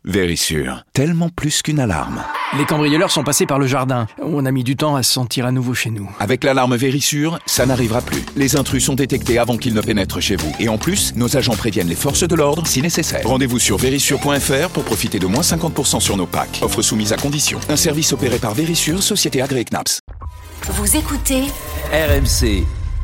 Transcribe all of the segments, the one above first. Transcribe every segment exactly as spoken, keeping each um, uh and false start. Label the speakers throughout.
Speaker 1: Vérissure, tellement plus qu'une alarme.
Speaker 2: Les cambrioleurs sont passés par le jardin. On a mis du temps à se sentir à nouveau chez nous.
Speaker 1: Avec l'alarme Vérissure, ça n'arrivera plus. Les intrus sont détectés avant qu'ils ne pénètrent chez vous. Et en plus, nos agents préviennent les forces de l'ordre si nécessaire. Rendez-vous sur vérissure point f r pour profiter de moins cinquante pour cent sur nos packs. Offre soumise à condition. Un service opéré par Vérissure, société agréée C N A P S.
Speaker 3: Vous écoutez
Speaker 4: R M C.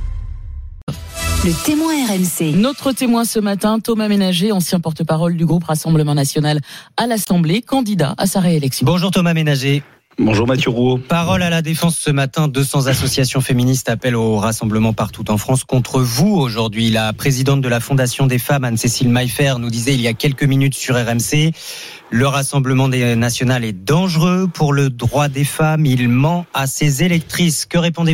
Speaker 3: Le témoin R M C.
Speaker 5: Notre témoin ce matin, Thomas Ménager, ancien porte-parole du groupe Rassemblement National à l'Assemblée, candidat à sa réélection.
Speaker 6: Bonjour Thomas Ménager.
Speaker 7: Bonjour Mathieu Rouault.
Speaker 6: Parole à la défense ce matin, deux cents associations féministes appellent au rassemblement partout en France contre vous aujourd'hui. La présidente de la Fondation des femmes, Anne-Cécile Maillefer, nous disait il y a quelques minutes sur R M C, le Rassemblement national est dangereux pour le droit des femmes, il ment à ses électrices. Que répondez-vous ?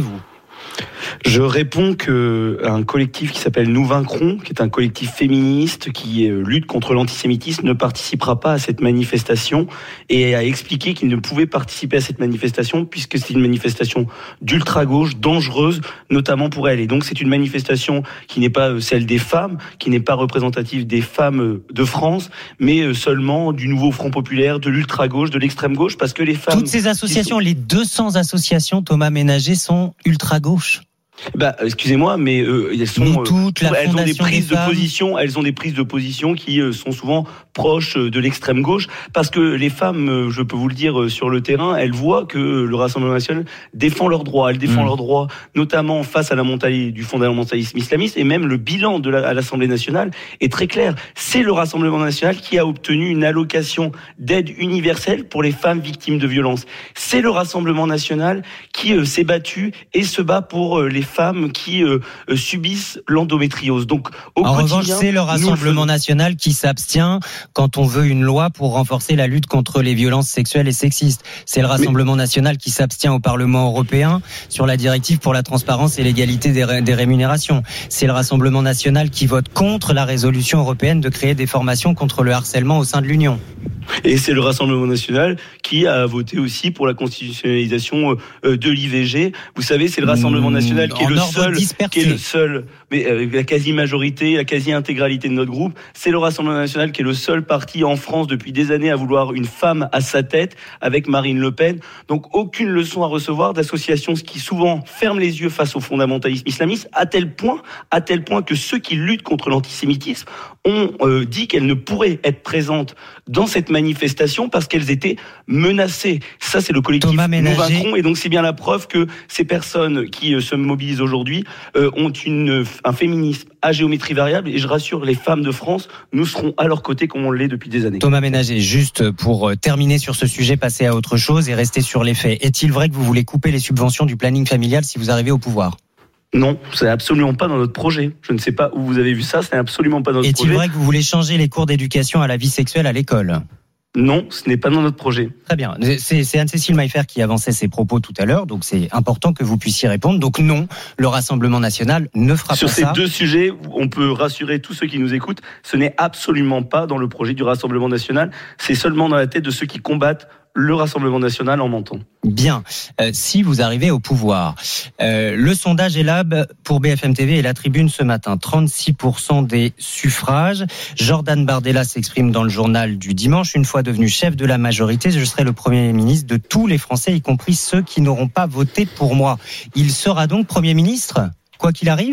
Speaker 7: Je réponds qu'un collectif qui s'appelle Nous Vaincrons, qui est un collectif féministe qui lutte contre l'antisémitisme, ne participera pas à cette manifestation et a expliqué qu'il ne pouvait participer à cette manifestation puisque c'est une manifestation d'ultra-gauche, dangereuse, notamment pour elle. Et donc c'est une manifestation qui n'est pas celle des femmes, qui n'est pas représentative des femmes de France, mais seulement du nouveau Front populaire, de l'ultra-gauche, de l'extrême-gauche, parce que les femmes...
Speaker 6: Toutes ces associations, sont... les deux cents associations, Thomas Ménager, sont ultra-gauche.
Speaker 7: Bah, excusez-moi, mais euh, elles sont,
Speaker 6: Nous toutes, la
Speaker 7: elles ont des prises
Speaker 6: des
Speaker 7: de position, elles ont des prises de position qui euh, sont souvent proches de l'extrême gauche, parce que les femmes, euh, je peux vous le dire euh, sur le terrain, elles voient que le Rassemblement national défend leurs droits, elles défendent mmh. leurs droits, notamment face à la montée du fondamentalisme islamiste, et même le bilan de la, à l'Assemblée nationale est très clair. C'est le Rassemblement national qui a obtenu une allocation d'aide universelle pour les femmes victimes de violences. C'est le Rassemblement national qui euh, s'est battu et se bat pour euh, les femmes qui euh, subissent l'endométriose. Donc, au
Speaker 6: en revanche, c'est le Rassemblement national qui s'abstient quand on veut une loi pour renforcer la lutte contre les violences sexuelles et sexistes. C'est le Rassemblement Mais... national qui s'abstient au Parlement européen sur la directive pour la transparence et l'égalité des, ré... des rémunérations. C'est le Rassemblement national qui vote contre la résolution européenne de créer des formations contre le harcèlement au sein de l'Union.
Speaker 7: Et c'est le Rassemblement national qui a voté aussi pour la constitutionnalisation de l'I V G. Vous savez, c'est le Rassemblement national qui est, le seul, qui est le seul, mais avec la quasi-majorité, la quasi-intégralité de notre groupe, c'est le Rassemblement national qui est le seul parti en France depuis des années à vouloir une femme à sa tête avec Marine Le Pen. Donc aucune leçon à recevoir d'associations qui souvent ferment les yeux face au fondamentalisme islamiste, à tel point, à tel point que ceux qui luttent contre l'antisémitisme ont euh, dit qu'elles ne pourraient être présentes dans cette manifestation parce qu'elles étaient menacées. Ça, c'est le collectif Nous Vaincrons, et donc c'est bien la preuve que ces personnes qui euh, se mobilisent aujourd'hui euh, ont une, un féminisme à géométrie variable, et je rassure les femmes de France, nous serons à leur côté comme on l'est depuis des années.
Speaker 6: Thomas Ménager, juste pour terminer sur ce sujet, passer à autre chose et rester sur les faits. Est-il vrai que vous voulez couper les subventions du planning familial si vous arrivez au pouvoir ?
Speaker 7: Non, c'est absolument pas dans notre projet. Je ne sais pas où vous avez vu ça, c'est absolument pas dans notre
Speaker 6: Est-il
Speaker 7: projet.
Speaker 6: Est-il vrai que vous voulez changer les cours d'éducation à la vie sexuelle à l'école ?
Speaker 7: Non, ce n'est pas dans notre projet.
Speaker 6: Très bien. C'est, c'est Anne-Cécile Maillefer qui avançait ses propos tout à l'heure, donc c'est important que vous puissiez répondre. Donc non, le Rassemblement national ne fera
Speaker 7: Sur
Speaker 6: pas ça.
Speaker 7: Sur ces deux sujets, on peut rassurer tous ceux qui nous écoutent, ce n'est absolument pas dans le projet du Rassemblement national, c'est seulement dans la tête de ceux qui combattent le Rassemblement national en mentant.
Speaker 6: Bien. Euh, si vous arrivez au pouvoir, euh, le sondage Elab pour B F M T V et La Tribune ce matin, trente-six pour cent des suffrages. Jordan Bardella s'exprime dans le journal du dimanche. Une fois devenu chef de la majorité, je serai le Premier ministre de tous les Français, y compris ceux qui n'auront pas voté pour moi. Il sera donc Premier ministre, quoi qu'il arrive ?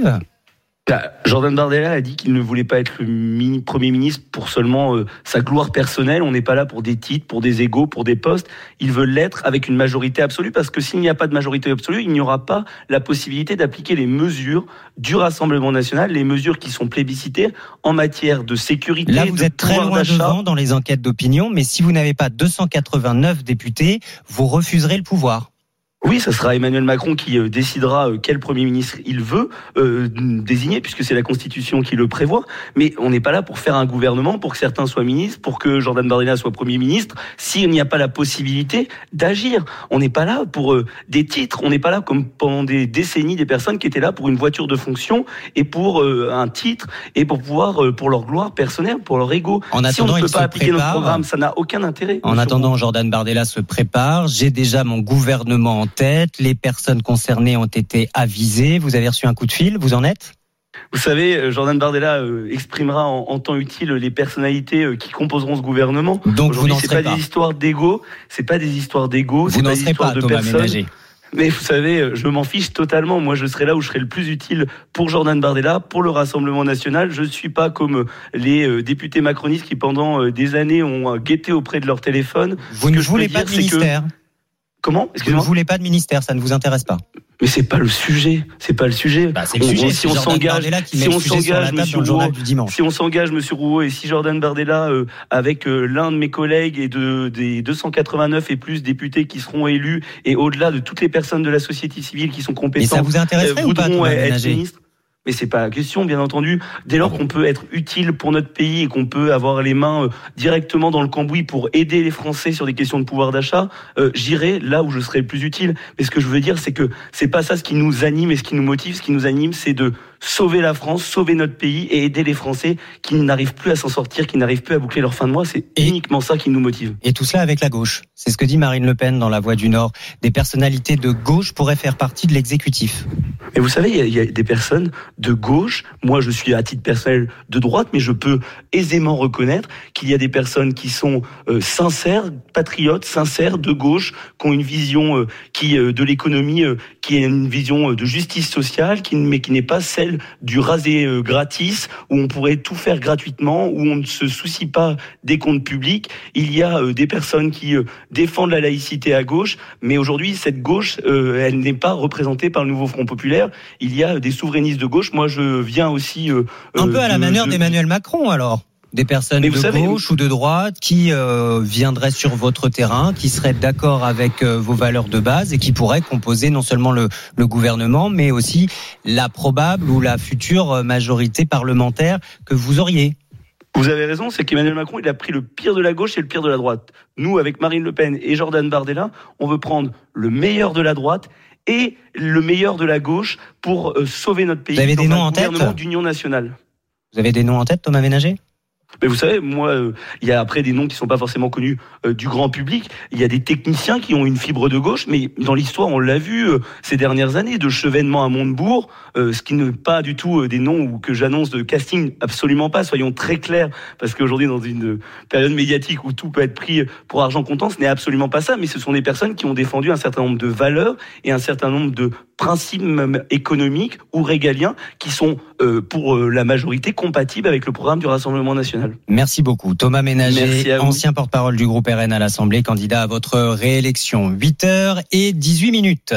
Speaker 7: Jordan Bardella a dit qu'il ne voulait pas être le mini Premier ministre pour seulement euh, sa gloire personnelle. On n'est pas là pour des titres, pour des égos, pour des postes. Il veut l'être avec une majorité absolue, parce que s'il n'y a pas de majorité absolue, il n'y aura pas la possibilité d'appliquer les mesures du Rassemblement national, les mesures qui sont plébiscitées en matière de sécurité.
Speaker 6: Là, vous
Speaker 7: de
Speaker 6: êtes très loin
Speaker 7: d'achat.
Speaker 6: devant dans les enquêtes d'opinion, mais si vous n'avez pas deux cent quatre-vingt-neuf députés, vous refuserez le pouvoir.
Speaker 7: Oui, ça sera Emmanuel Macron qui euh, décidera euh, quel Premier ministre il veut euh, désigner, puisque c'est la Constitution qui le prévoit. Mais on n'est pas là pour faire un gouvernement, pour que certains soient ministres, pour que Jordan Bardella soit Premier ministre, s'il n'y a pas la possibilité d'agir. On n'est pas là pour euh, des titres, on n'est pas là comme pendant des décennies des personnes qui étaient là pour une voiture de fonction et pour euh, un titre et pour pouvoir, euh, pour leur gloire personnelle, pour leur ego.
Speaker 6: En
Speaker 7: si
Speaker 6: attendant,
Speaker 7: on ne peut pas appliquer
Speaker 6: prépare.
Speaker 7: notre programme, ça n'a aucun intérêt.
Speaker 6: En attendant, Jordan Bardella se prépare. J'ai déjà mon gouvernement en tête. Les personnes concernées ont été avisées. Vous avez reçu un coup de fil. Vous en êtes ?
Speaker 7: Vous savez, Jordan Bardella euh, exprimera en, en temps utile les personnalités euh, qui composeront ce gouvernement.
Speaker 6: Donc vous n'en
Speaker 7: c'est
Speaker 6: serez
Speaker 7: pas
Speaker 6: pas.
Speaker 7: des histoires d'ego, c'est pas des histoires d'ego,
Speaker 6: Vous
Speaker 7: c'est
Speaker 6: n'en
Speaker 7: pas des
Speaker 6: serez
Speaker 7: histoires
Speaker 6: pas,
Speaker 7: de
Speaker 6: Thomas
Speaker 7: personnes.
Speaker 6: Ménager.
Speaker 7: Mais vous savez, je m'en fiche totalement. Moi, je serai là où je serai le plus utile pour Jordan Bardella, pour le Rassemblement national. Je ne suis pas comme les députés macronistes qui, pendant des années, ont guetté auprès de leur téléphone.
Speaker 6: Vous ne voulez pas de ministère.
Speaker 7: Que... Comment ?
Speaker 6: Excusez-moi. Vous ne voulez pas de ministère, ça ne vous intéresse pas.
Speaker 7: Mais c'est pas le sujet, c'est pas le sujet.
Speaker 6: Bah, c'est le sujet.
Speaker 7: On, si on s'engage, si on s'engage, Monsieur Rouault, si on s'engage, Monsieur Rouault, et si Jordan Bardella, euh, avec euh, l'un de mes collègues et de des deux cent quatre-vingt-neuf et plus députés qui seront élus, et au-delà de toutes les personnes de la société civile qui sont compétentes,
Speaker 6: et ça vous intéresserait
Speaker 7: euh,
Speaker 6: ou pas,
Speaker 7: voudront être ministres. Mais c'est pas la question, bien entendu. Dès lors qu'on peut être utile pour notre pays et qu'on peut avoir les mains euh, directement dans le cambouis pour aider les Français sur des questions de pouvoir d'achat, euh, j'irai là où je serai le plus utile. Mais ce que je veux dire, c'est que c'est pas ça ce qui nous anime et ce qui nous motive. Ce qui nous anime, c'est de sauver la France, sauver notre pays et aider les Français qui n'arrivent plus à s'en sortir, qui n'arrivent plus à boucler leur fin de mois. C'est et, uniquement ça qui nous motive.
Speaker 6: Et tout cela avec la gauche. C'est ce que dit Marine Le Pen dans La Voix du Nord. Des personnalités de gauche pourraient faire partie de l'exécutif.
Speaker 7: Et vous savez, il y, y a des personnes de gauche. Moi, je suis à titre personnel de droite, mais je peux aisément reconnaître qu'il y a des personnes qui sont euh, sincères, patriotes, sincères, de gauche, qui ont une vision euh, qui euh, de l'économie, euh, qui est une vision euh, de justice sociale, qui, mais qui n'est pas celle du rasé euh, gratis, où on pourrait tout faire gratuitement, où on ne se soucie pas des comptes publics. Il y a euh, des personnes qui euh, défendent la laïcité à gauche, mais aujourd'hui, cette gauche, euh, elle n'est pas représentée par le nouveau Front populaire. Il y a des souverainistes de gauche. Moi, je viens aussi... Euh,
Speaker 6: Un peu à
Speaker 7: de,
Speaker 6: la manière
Speaker 7: de...
Speaker 6: d'Emmanuel Macron, alors. Des personnes de savez, gauche ou de droite qui euh, viendraient sur votre terrain, qui seraient d'accord avec euh, vos valeurs de base et qui pourraient composer non seulement le, le gouvernement, mais aussi la probable ou la future majorité parlementaire que vous auriez.
Speaker 7: Vous avez raison, c'est qu'Emmanuel Macron, il a pris le pire de la gauche et le pire de la droite. Nous, avec Marine Le Pen et Jordan Bardella, on veut prendre le meilleur de la droite et le meilleur de la gauche pour euh, sauver notre pays.
Speaker 6: Vous avez
Speaker 7: dans
Speaker 6: des noms
Speaker 7: un
Speaker 6: en tête ?
Speaker 7: gouvernement d'union nationale.
Speaker 6: Vous avez des noms en tête, Thomas Ménager ?
Speaker 7: Mais vous savez, moi, il euh, y a après des noms qui sont pas forcément connus euh, du grand public. Il y a des techniciens qui ont une fibre de gauche, mais dans l'histoire, on l'a vu euh, ces dernières années, de Chevènement à Montebourg, euh, ce qui n'est pas du tout euh, des noms ou que j'annonce de casting, absolument pas. Soyons très clairs, parce qu'aujourd'hui, dans une période médiatique où tout peut être pris pour argent comptant, ce n'est absolument pas ça. Mais ce sont des personnes qui ont défendu un certain nombre de valeurs et un certain nombre de principes même économiques ou régaliens qui sont euh, pour euh, la majorité compatibles avec le programme du Rassemblement national.
Speaker 6: Merci beaucoup. Thomas Ménager, ancien porte-parole du groupe R N à l'Assemblée, candidat à votre réélection. huit heures dix-huit minutes.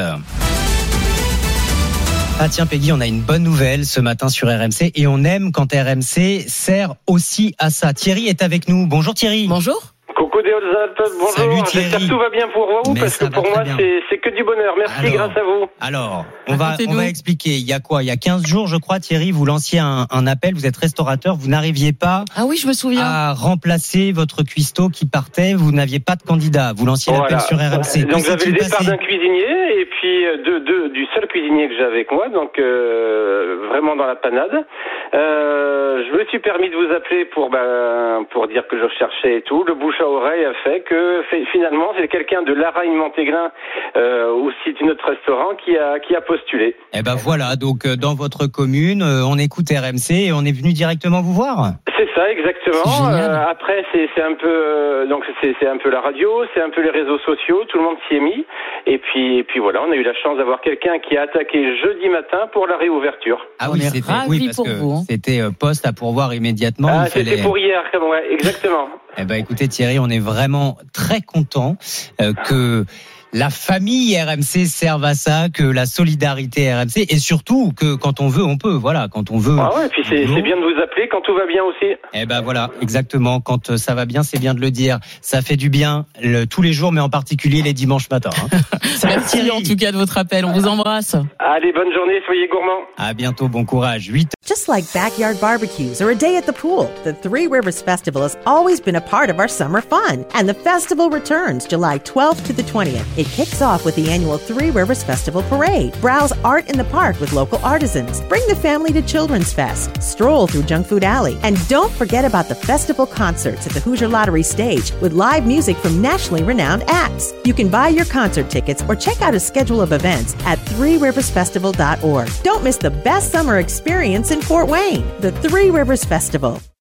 Speaker 6: Ah tiens Peggy, on a une bonne nouvelle ce matin sur R M C et on aime quand R M C sert aussi à ça. Thierry est avec nous. Bonjour Thierry.
Speaker 5: Bonjour.
Speaker 4: Coucou des Hautes-Alpes, bonjour, j'espère que tout va bien pour vous, mais parce que pour moi c'est, c'est que du bonheur, merci. Alors, grâce à vous.
Speaker 6: Alors, on va, on va expliquer, il y a quoi ? Il y a quinze jours je crois Thierry, vous lanciez un, un appel, vous êtes restaurateur, vous n'arriviez pas
Speaker 5: ah oui, je me souviens.
Speaker 6: à remplacer votre cuistot qui partait, vous n'aviez pas de candidat, vous lanciez
Speaker 4: voilà.
Speaker 6: l'appel sur R M C.
Speaker 4: Donc j'avais le départ d'un cuisinier et puis de, de, du seul cuisinier que j'avais avec moi, donc euh, vraiment dans la panade. Euh, je me suis permis de vous appeler pour ben, pour dire que je recherchais et tout. Le bouche à oreille a fait que fait, finalement c'est quelqu'un de Laragne-Montéglin, euh, aussi de notre restaurant, qui a qui a postulé.
Speaker 6: Eh ben voilà, donc euh, dans votre commune, euh, on écoute R M C et on est venu directement vous voir.
Speaker 4: C'est ça, exactement. Euh, après, c'est, c'est un peu, euh, donc c'est, c'est un peu la radio, c'est un peu les réseaux sociaux. Tout le monde s'y est mis. Et puis, et puis voilà, on a eu la chance d'avoir quelqu'un qui a attaqué jeudi matin pour la réouverture.
Speaker 6: Ah oui, c'était, oui, parce que vous, hein. c'était poste à pourvoir immédiatement.
Speaker 4: Ah,
Speaker 6: il
Speaker 4: c'était
Speaker 6: fallait...
Speaker 4: pour hier, ouais, exactement.
Speaker 6: Eh ben, écoutez Thierry, on est vraiment très content euh, que la famille R M C serve à ça, que la solidarité R M C, et surtout que quand on veut, on peut. Voilà, quand on veut.
Speaker 4: Ah ouais, et puis c'est, c'est bien de vous appeler quand tout va bien aussi.
Speaker 6: Eh ben voilà, exactement. Quand ça va bien, c'est bien de le dire. Ça fait du bien le, tous les jours, mais en particulier les dimanches matins. Hein.
Speaker 5: Merci Thierry, en tout cas de votre appel. On vous embrasse.
Speaker 4: Allez, bonne journée, soyez gourmands.
Speaker 6: À bientôt, bon courage. huit
Speaker 8: Just like backyard barbecues or a day at the pool, the Three Rivers Festival has always been a part of our summer fun. And the festival returns July twelfth to the twentieth It kicks off with the annual Three Rivers Festival Parade. Browse art in the park with local artisans. Bring the family to Children's Fest. Stroll through Junk Food Alley. And don't forget about the festival concerts at the Hoosier Lottery stage with live music from nationally renowned acts. You can buy your concert tickets or check out a schedule of events at three rivers festival dot org. Don't miss the best summer experience in Fort Wayne, the Three Rivers Festival.